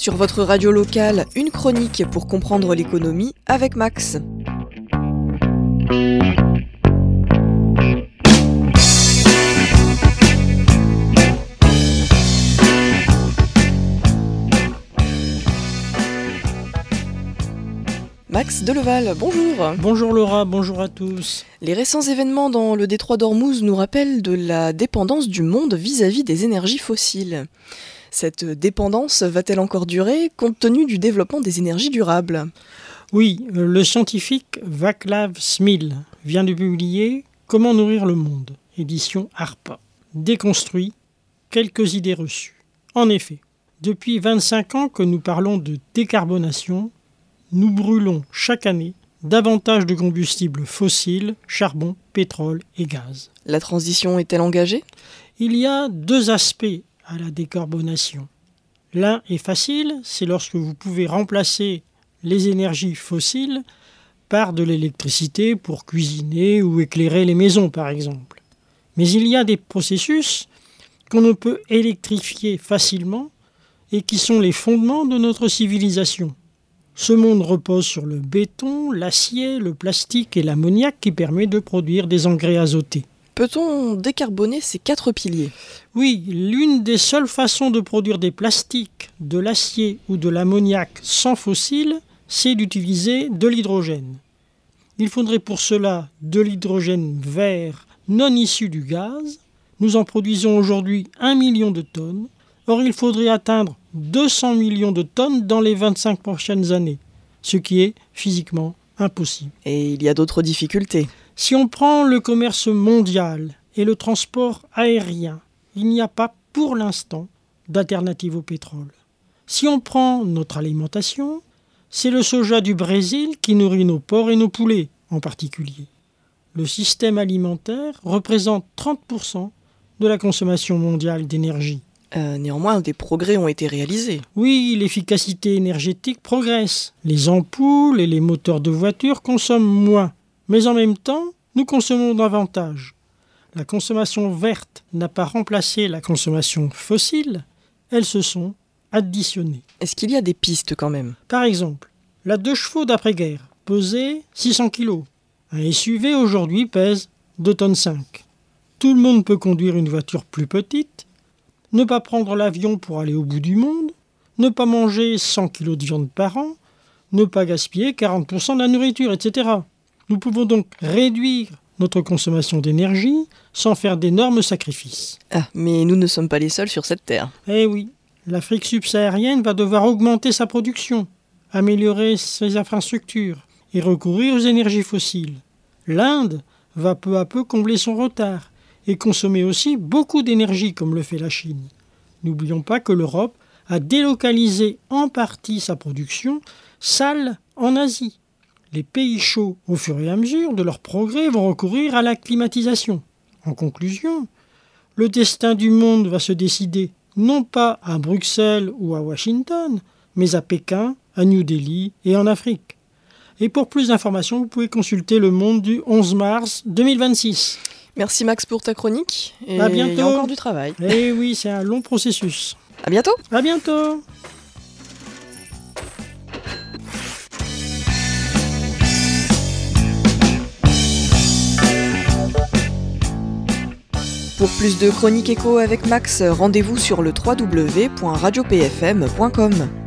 Sur votre radio locale, une chronique pour comprendre l'économie avec Max. Max Deleval, bonjour. Bonjour Laura, bonjour à tous. Les récents événements dans le détroit d'Ormuz nous rappellent de la dépendance du monde vis-à-vis des énergies fossiles. Cette dépendance va-t-elle encore durer compte tenu du développement des énergies durables ? Oui, le scientifique Václav Smil vient de publier « Comment nourrir le monde », édition ARPA. Déconstruit, quelques idées reçues. En effet, depuis 25 ans que nous parlons de décarbonation, nous brûlons chaque année davantage de combustibles fossiles, charbon, pétrole et gaz. La transition est-elle engagée ? Il y a deux aspects à la décarbonation. L'un est facile, c'est lorsque vous pouvez remplacer les énergies fossiles par de l'électricité pour cuisiner ou éclairer les maisons par exemple. Mais il y a des processus qu'on ne peut électrifier facilement et qui sont les fondements de notre civilisation. Ce monde repose sur le béton, l'acier, le plastique et l'ammoniac qui permet de produire des engrais azotés. Peut-on décarboner ces 4 piliers ? Oui, l'une des seules façons de produire des plastiques, de l'acier ou de l'ammoniac sans fossiles, c'est d'utiliser de l'hydrogène. Il faudrait pour cela de l'hydrogène vert non issu du gaz. Nous en produisons aujourd'hui 1 million de tonnes. Or, il faudrait atteindre 200 millions de tonnes dans les 25 prochaines années, ce qui est physiquement impossible. Et il y a d'autres difficultés. Si on prend le commerce mondial et le transport aérien, il n'y a pas pour l'instant d'alternative au pétrole. Si on prend notre alimentation, c'est le soja du Brésil qui nourrit nos porcs et nos poulets en particulier. Le système alimentaire représente 30% de la consommation mondiale d'énergie. Néanmoins, des progrès ont été réalisés. Oui, l'efficacité énergétique progresse. Les ampoules et les moteurs de voitures consomment moins. Mais en même temps, nous consommons davantage. La consommation verte n'a pas remplacé la consommation fossile, elles se sont additionnées. Est-ce qu'il y a des pistes quand même ? Par exemple, la 2 chevaux d'après-guerre pesait 600 kg. Un SUV aujourd'hui pèse 2,5 tonnes. Tout le monde peut conduire une voiture plus petite, ne pas prendre l'avion pour aller au bout du monde, ne pas manger 100 kg de viande par an, ne pas gaspiller 40% de la nourriture, etc. Nous pouvons donc réduire notre consommation d'énergie sans faire d'énormes sacrifices. Ah, mais nous ne sommes pas les seuls sur cette terre. Eh oui, l'Afrique subsaharienne va devoir augmenter sa production, améliorer ses infrastructures et recourir aux énergies fossiles. L'Inde va peu à peu combler son retard et consommer aussi beaucoup d'énergie comme le fait la Chine. N'oublions pas que l'Europe a délocalisé en partie sa production sale en Asie. Les pays chauds, au fur et à mesure de leur progrès, vont recourir à la climatisation. En conclusion, le destin du monde va se décider non pas à Bruxelles ou à Washington, mais à Pékin, à New Delhi et en Afrique. Et pour plus d'informations, vous pouvez consulter Le Monde du 11 mars 2026. Merci Max pour ta chronique. Et à bientôt. Il y a encore du travail. Eh oui, c'est un long processus. À bientôt. À bientôt. Pour plus de chroniques éco avec Max, rendez-vous sur le www.radiopfm.com.